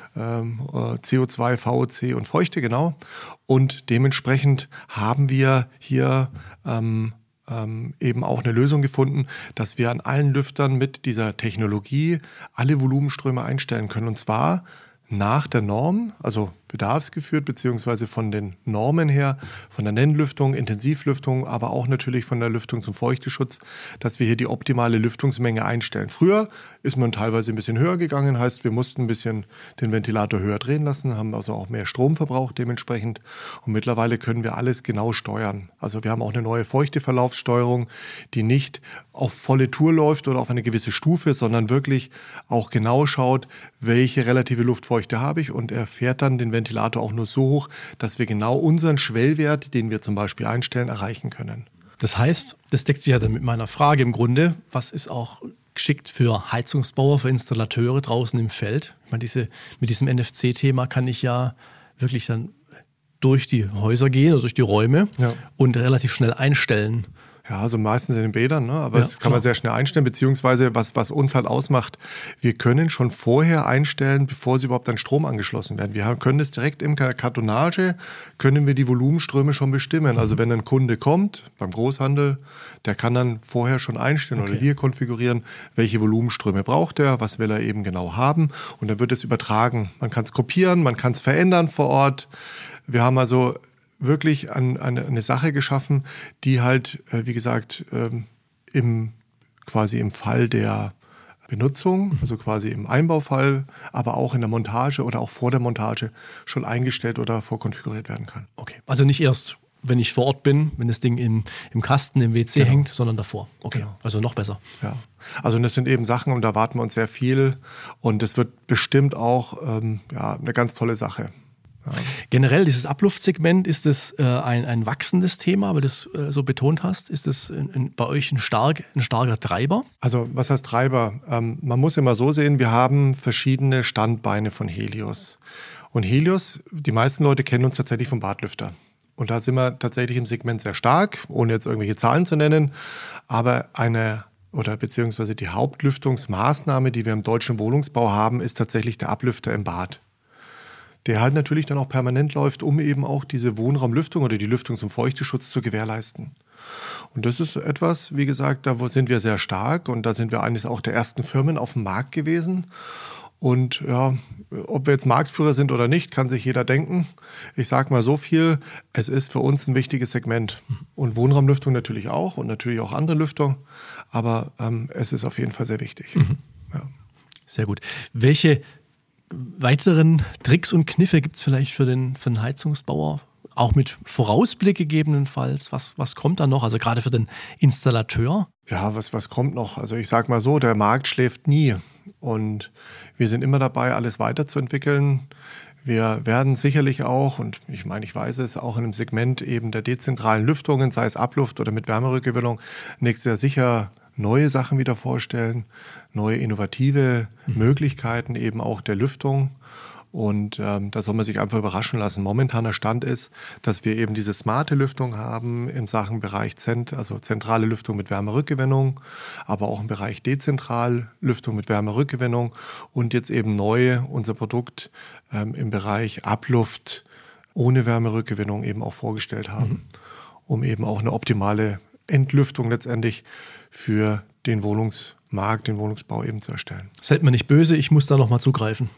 VOC und Feuchte, genau. Und dementsprechend haben wir hier eben auch eine Lösung gefunden, dass wir an allen Lüftern mit dieser Technologie alle Volumenströme einstellen können. Und zwar nach der Norm, also bedarfsgeführt, beziehungsweise von den Normen her, von der Nennlüftung, Intensivlüftung, aber auch natürlich von der Lüftung zum Feuchteschutz, dass wir hier die optimale Lüftungsmenge einstellen. Früher ist man teilweise ein bisschen höher gegangen, heißt, wir mussten ein bisschen den Ventilator höher drehen lassen, haben also auch mehr Strom verbraucht dementsprechend. Und mittlerweile können wir alles genau steuern. Also wir haben auch eine neue Feuchteverlaufssteuerung, die nicht auf volle Tour läuft oder auf eine gewisse Stufe, sondern wirklich auch genau schaut, welche relative Luftfeuchte habe ich, und er fährt dann den Ventilator auch nur so hoch, dass wir genau unseren Schwellwert, den wir zum Beispiel einstellen, erreichen können. Das heißt, das deckt sich ja dann mit meiner Frage im Grunde, was ist auch geschickt für Heizungsbauer, für Installateure draußen im Feld? Ich meine, mit diesem NFC-Thema kann ich ja wirklich dann durch die Häuser gehen, also durch die Räume, und relativ schnell einstellen. Ja, also meistens in den Bädern, ne? Aber das kann man sehr schnell einstellen, beziehungsweise was uns halt ausmacht, wir können schon vorher einstellen, bevor sie überhaupt an Strom angeschlossen werden. Wir können das direkt in der Kartonage, können wir die Volumenströme schon bestimmen. Also wenn ein Kunde kommt beim Großhandel, der kann dann vorher schon einstellen oder wir konfigurieren, welche Volumenströme braucht er, was will er eben genau haben, und dann wird es übertragen. Man kann es kopieren, man kann es verändern vor Ort. Wir haben also wirklich eine Sache geschaffen, die halt, wie gesagt, quasi im Fall der Benutzung, also quasi im Einbaufall, aber auch in der Montage oder auch vor der Montage schon eingestellt oder vorkonfiguriert werden kann. Okay, also nicht erst, wenn ich vor Ort bin, wenn das Ding im Kasten, im WC hängt, sondern davor. Okay, also noch besser. Ja, also das sind eben Sachen, und da warten wir uns sehr viel, und es wird bestimmt auch eine ganz tolle Sache. Ja. Generell, dieses Abluftsegment, ist das ein wachsendes Thema, weil du das so betont hast? Ist das bei euch ein starker Treiber? Also was heißt Treiber? Man muss immer so sehen, wir haben verschiedene Standbeine von Helios. Und Helios, die meisten Leute kennen uns tatsächlich vom Badlüfter. Und da sind wir tatsächlich im Segment sehr stark, ohne jetzt irgendwelche Zahlen zu nennen. Aber beziehungsweise die Hauptlüftungsmaßnahme, die wir im deutschen Wohnungsbau haben, ist tatsächlich der Ablüfter im Bad. der halt natürlich dann auch permanent läuft, um eben auch diese Wohnraumlüftung oder die Lüftung zum Feuchteschutz zu gewährleisten. Und das ist etwas, wie gesagt, da sind wir sehr stark und da sind wir eines auch der ersten Firmen auf dem Markt gewesen. Und ja, ob wir jetzt Marktführer sind oder nicht, kann sich jeder denken. Ich sage mal so viel, es ist für uns ein wichtiges Segment. Und Wohnraumlüftung natürlich auch und natürlich auch andere Lüftung. Aber es ist auf jeden Fall sehr wichtig. Ja. Sehr gut. Welche weiteren Tricks und Kniffe gibt es vielleicht für den Heizungsbauer? Auch mit Vorausblick gegebenenfalls. Was kommt da noch? Also gerade für den Installateur? Ja, was kommt noch? Also ich sage mal so, der Markt schläft nie. Und wir sind immer dabei, alles weiterzuentwickeln. Wir werden sicherlich auch, und ich meine, ich weiß es, auch in einem Segment eben der dezentralen Lüftungen, sei es Abluft oder mit Wärmerückgewinnung, nächstes Jahr sicher neue Sachen wieder vorstellen, neue innovative Möglichkeiten eben auch der Lüftung. Und da soll man sich einfach überraschen lassen. Momentaner Stand ist, dass wir eben diese smarte Lüftung haben im Sachenbereich also zentrale Lüftung mit Wärmerückgewinnung, aber auch im Bereich dezentral Lüftung mit Wärmerückgewinnung und jetzt eben neu unser Produkt im Bereich Abluft ohne Wärmerückgewinnung eben auch vorgestellt haben, um eben auch eine optimale Entlüftung letztendlich für den Wohnungsmarkt, den Wohnungsbau eben zu erstellen. Seid mir nicht böse, ich muss da nochmal zugreifen.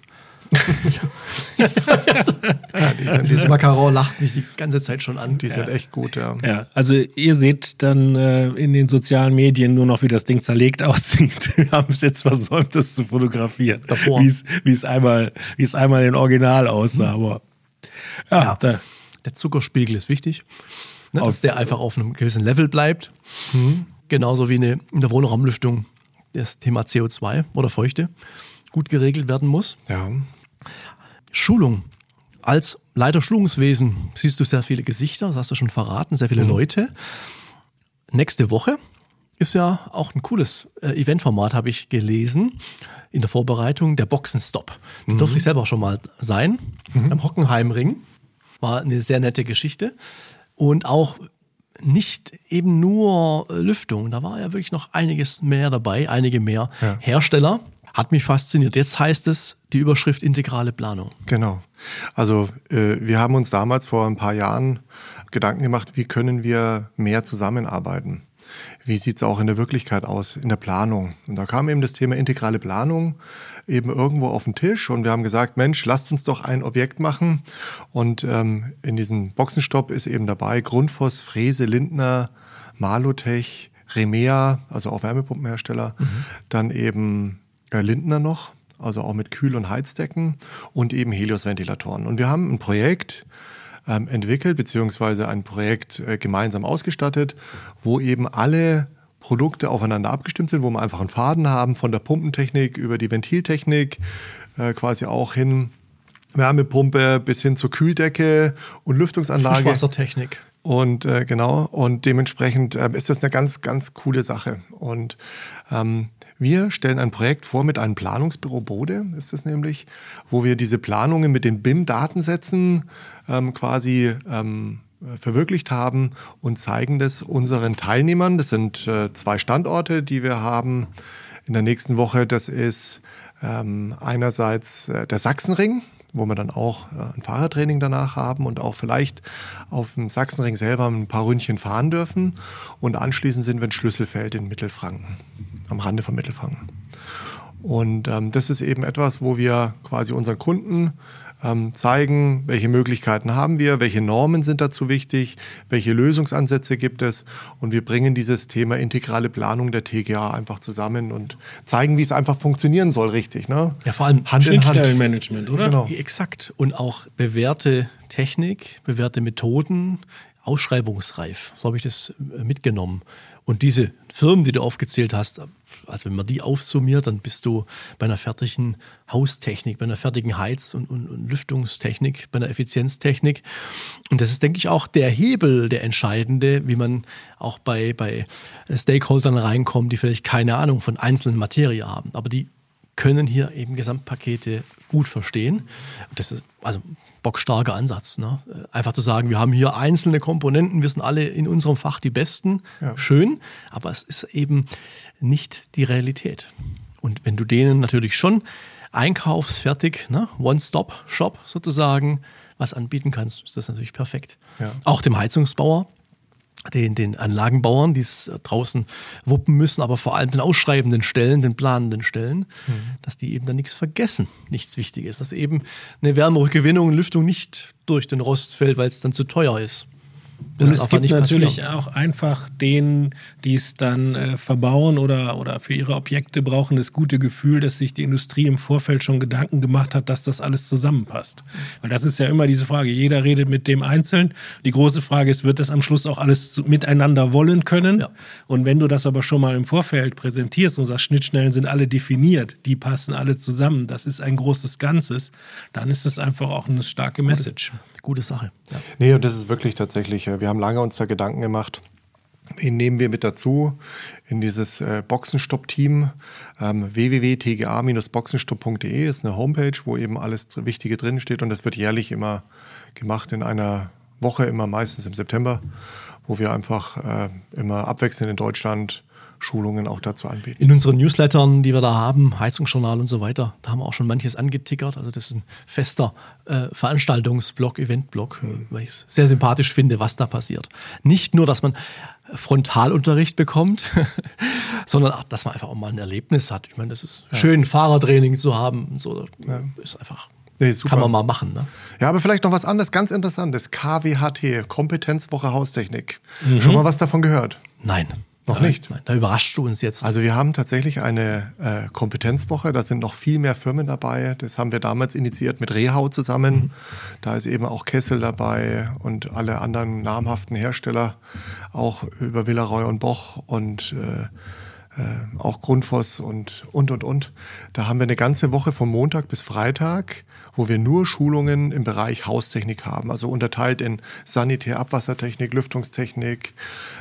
Dieses Macaron lacht mich die ganze Zeit schon an. Die sind echt gut, ja. Ja, also ihr seht dann in den sozialen Medien nur noch, wie das Ding zerlegt aussieht. Wir haben es jetzt versäumt, das zu fotografieren. Davor. Wie es einmal in Original aussah. Aber ja. Der Zuckerspiegel ist wichtig, ne, dass der einfach auf einem gewissen Level bleibt. Genauso wie in der Wohnraumlüftung das Thema CO2 oder Feuchte gut geregelt werden muss. Ja. Schulung. Als Leiter Schulungswesen siehst du sehr viele Gesichter, das hast du schon verraten, sehr viele Leute. Nächste Woche ist ja auch ein cooles Eventformat, habe ich gelesen, in der Vorbereitung, der Boxenstopp. Da durfte ich selber auch schon mal sein, am Hockenheimring. War eine sehr nette Geschichte. Und auch nicht eben nur Lüftung, da war ja wirklich noch einiges mehr dabei, einige mehr Hersteller. Hat mich fasziniert. Jetzt heißt es die Überschrift integrale Planung. Genau. Also wir haben uns damals vor ein paar Jahren Gedanken gemacht, wie können wir mehr zusammenarbeiten? Wie sieht es auch in der Wirklichkeit aus, in der Planung? Und da kam eben das Thema integrale Planung eben irgendwo auf den Tisch und wir haben gesagt, Mensch, lasst uns doch ein Objekt machen. Und in diesem Boxenstopp ist eben dabei Grundfos, Frese, Lindner, Malotech, Remea, also auch Wärmepumpenhersteller, dann eben Lindner noch, also auch mit Kühl- und Heizdecken und eben Helios-Ventilatoren. Und wir haben ein Projekt entwickelt, beziehungsweise ein Projekt gemeinsam ausgestattet, wo eben alle Produkte aufeinander abgestimmt sind, wo wir einfach einen Faden haben, von der Pumpentechnik über die Ventiltechnik, quasi auch hin Wärmepumpe bis hin zur Kühldecke und Lüftungsanlage. Frischwassertechnik. Und genau, und dementsprechend ist das eine ganz, ganz coole Sache. Und wir stellen ein Projekt vor mit einem Planungsbüro Bode, ist es nämlich, wo wir diese Planungen mit den BIM-Datensätzen quasi verwirklicht haben und zeigen das unseren Teilnehmern. Das sind 2 Standorte, die wir haben in der nächsten Woche. Das ist einerseits der Sachsenring, wo wir dann auch ein Fahrertraining danach haben und auch vielleicht auf dem Sachsenring selber ein paar Ründchen fahren dürfen. Und anschließend sind wir in Schlüsselfeld in Mittelfranken, am Rande von Mittelfranken. Und das ist eben etwas, wo wir quasi unseren Kunden zeigen, welche Möglichkeiten haben wir, welche Normen sind dazu wichtig, welche Lösungsansätze gibt es. Und wir bringen dieses Thema integrale Planung der TGA einfach zusammen und zeigen, wie es einfach funktionieren soll, richtig. Ne? Ja, vor allem Hand in Hand. Schnittstellenmanagement, oder? Genau. Exakt. Und auch bewährte Technik, bewährte Methoden, ausschreibungsreif. So habe ich das mitgenommen. Und diese Firmen, die du aufgezählt hast, also wenn man die aufsummiert, dann bist du bei einer fertigen Haustechnik, bei einer fertigen Heiz- und Lüftungstechnik, bei einer Effizienztechnik. Und das ist, denke ich, auch der Hebel, der entscheidende, wie man auch bei Stakeholdern reinkommt, die vielleicht keine Ahnung von einzelnen Materie haben. Aber die können hier eben Gesamtpakete gut verstehen. Und das ist also bockstarker Ansatz. Ne? Einfach zu sagen, wir haben hier einzelne Komponenten, wir sind alle in unserem Fach die Besten. Ja. Schön, aber es ist eben nicht die Realität. Und wenn du denen natürlich schon einkaufsfertig, ne? One-Stop-Shop sozusagen, was anbieten kannst, ist das natürlich perfekt. Ja. Auch dem Heizungsbauer, den Anlagenbauern, die es draußen wuppen müssen, aber vor allem den ausschreibenden Stellen, den planenden Stellen, dass die eben dann nichts vergessen, nichts Wichtiges, dass eben eine Wärmerückgewinnung und Lüftung nicht durch den Rost fällt, weil es dann zu teuer ist. Und es gibt natürlich auch einfach denen, die es dann verbauen oder für ihre Objekte brauchen, das gute Gefühl, dass sich die Industrie im Vorfeld schon Gedanken gemacht hat, dass das alles zusammenpasst. Weil das ist ja immer diese Frage, jeder redet mit dem einzeln. Die große Frage ist, wird das am Schluss auch alles miteinander wollen können? Ja. Und wenn du das aber schon mal im Vorfeld präsentierst und sagst, Schnittstellen sind alle definiert, die passen alle zusammen, das ist ein großes Ganzes, dann ist das einfach auch eine starke Message. Gute Sache. Ja. Nee, und das ist wirklich tatsächlich, wir haben lange uns da Gedanken gemacht, wen nehmen wir mit dazu in dieses Boxenstopp-Team. www.tga-boxenstopp.de ist eine Homepage, wo eben alles Wichtige drin steht und das wird jährlich immer gemacht in einer Woche, immer meistens im September, wo wir einfach immer abwechselnd in Deutschland Schulungen auch dazu anbieten. In unseren Newslettern, die wir da haben, Heizungsjournal und so weiter, da haben wir auch schon manches angetickert. Also das ist ein fester Veranstaltungsblock, Eventblock, weil ich es sehr sympathisch finde, was da passiert. Nicht nur, dass man Frontalunterricht bekommt, sondern auch, dass man einfach auch mal ein Erlebnis hat. Ich meine, das ist schön, Fahrertraining zu haben. So, ist einfach... Nee, kann man mal machen. Ne? Ja, aber vielleicht noch was anderes, ganz Interessantes. KWHT, Kompetenzwoche Haustechnik. Schon mal was davon gehört? Nein. Noch nicht? Nein, da überraschst du uns jetzt. Also wir haben tatsächlich eine Kompetenzwoche, da sind noch viel mehr Firmen dabei. Das haben wir damals initiiert mit Rehau zusammen. Da ist eben auch Kessel dabei und alle anderen namhaften Hersteller, auch über Villeroy und Boch und auch Grundfos und. Da haben wir eine ganze Woche von Montag bis Freitag, wo wir nur Schulungen im Bereich Haustechnik haben. Also unterteilt in Sanitär, Abwassertechnik, Lüftungstechnik.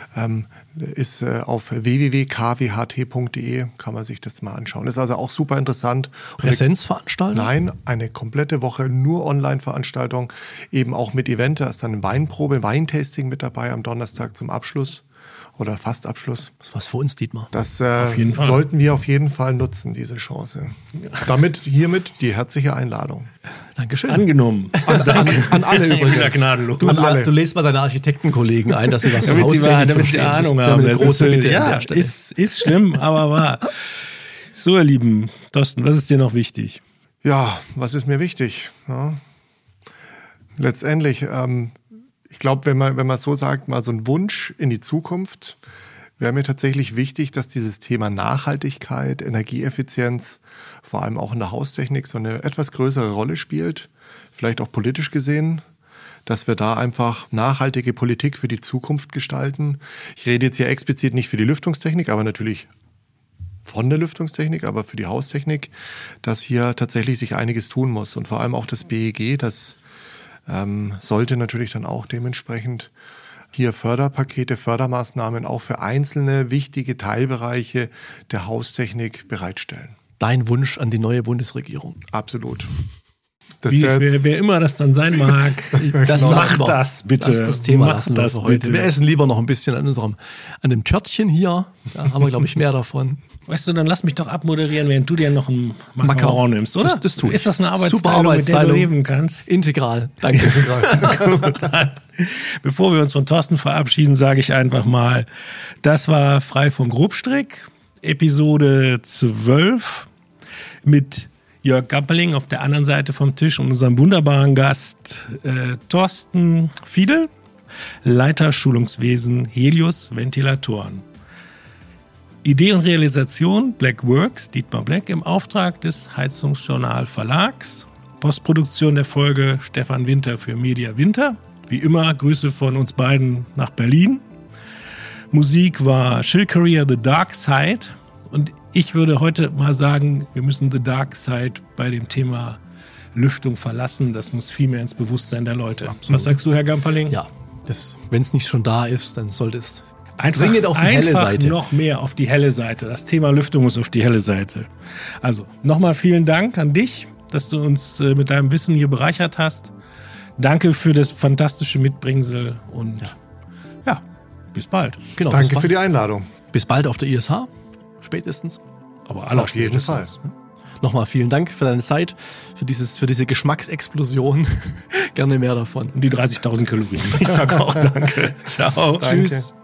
Ist auf www.kwht.de, kann man sich das mal anschauen. Ist also auch super interessant. Präsenzveranstaltung? Nein, eine komplette Woche nur Online-Veranstaltung, eben auch mit Event. Da ist dann eine Weinprobe, Weintasting mit dabei am Donnerstag zum Abschluss. Oder fast Abschluss. Das ist was für uns, Dietmar. Das sollten wir auf jeden Fall nutzen, diese Chance. Hiermit die herzliche Einladung. Dankeschön. Angenommen. An alle übrigens. Gnadenlos. Du lädst mal deine Architektenkollegen ein, dass sie was zum Haustechnik damit sie Ahnung haben. Eine große Bitte ja, an der Stelle. Ist schlimm, aber wahr. So, ihr Lieben, Thorsten, was ist dir noch wichtig? Ja, was ist mir wichtig? Ja. Letztendlich, ich glaube, wenn man so sagt, mal so ein Wunsch in die Zukunft, wäre mir tatsächlich wichtig, dass dieses Thema Nachhaltigkeit, Energieeffizienz, vor allem auch in der Haustechnik, so eine etwas größere Rolle spielt, vielleicht auch politisch gesehen, dass wir da einfach nachhaltige Politik für die Zukunft gestalten. Ich rede jetzt hier explizit nicht für die Lüftungstechnik, aber natürlich von der Lüftungstechnik, aber für die Haustechnik, dass hier tatsächlich sich einiges tun muss. Und vor allem auch das BEG, das sollte natürlich dann auch dementsprechend hier Förderpakete, Fördermaßnahmen auch für einzelne wichtige Teilbereiche der Haustechnik bereitstellen. Dein Wunsch an die neue Bundesregierung. Absolut. Wer immer das dann sein mag, macht das bitte. Das Thema lassen wir für heute. Wir essen lieber noch ein bisschen an dem Törtchen hier. Da haben wir, glaube ich, mehr davon. Weißt du, dann lass mich doch abmoderieren, während du dir noch ein Macaron nimmst, oder? Das tue ich. Ist das eine Arbeitsteilung, mit der du leben kannst? Integral. Danke. Integral. Bevor wir uns von Thorsten verabschieden, sage ich einfach mal, das war Frei vom Grobstrick, Episode 12 mit Jörg Gamperling auf der anderen Seite vom Tisch und unserem wunderbaren Gast Thorsten Fiedel, Leiter Schulungswesen Helios Ventilatoren. Idee und Realisation Black Works, Dietmar Black im Auftrag des Heizungsjournal Verlags. Postproduktion der Folge Stefan Winter für Media Winter. Wie immer Grüße von uns beiden nach Berlin. Musik war Chilcareer The Dark Side. Und ich würde heute mal sagen, wir müssen The Dark Side bei dem Thema Lüftung verlassen. Das muss viel mehr ins Bewusstsein der Leute. Absolut. Was sagst du, Herr Gamperling? Ja, wenn es nicht schon da ist, dann sollte es einfach auf die helle Seite. Noch mehr auf die helle Seite. Das Thema Lüftung muss auf die helle Seite. Also nochmal vielen Dank an dich, dass du uns mit deinem Wissen hier bereichert hast. Danke für das fantastische Mitbringsel und ja bis bald. Genau, danke für die Einladung. Bis bald auf der ISH, spätestens. Aber alle auf jeden Fall. nochmal vielen Dank für deine Zeit, für diese Geschmacksexplosion. Gerne mehr davon. Und die 30.000 Kalorien. Ich sage auch danke. Ciao. Danke. Tschüss.